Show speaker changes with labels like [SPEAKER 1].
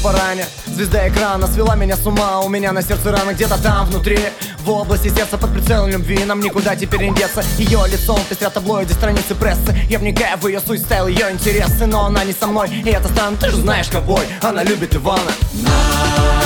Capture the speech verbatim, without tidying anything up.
[SPEAKER 1] поране. Звезда экрана свела меня с ума, у меня на сердце рана где-то там внутри. В области сердца под прицелом любви, нам никуда теперь не деться. Ее лицом пестрят таблоиды, страницы прессы. Я вникаю в ее суть, стайл, ее интересы, но она не со мной, и это странно, ты же знаешь, ковбой, она любит Ивана.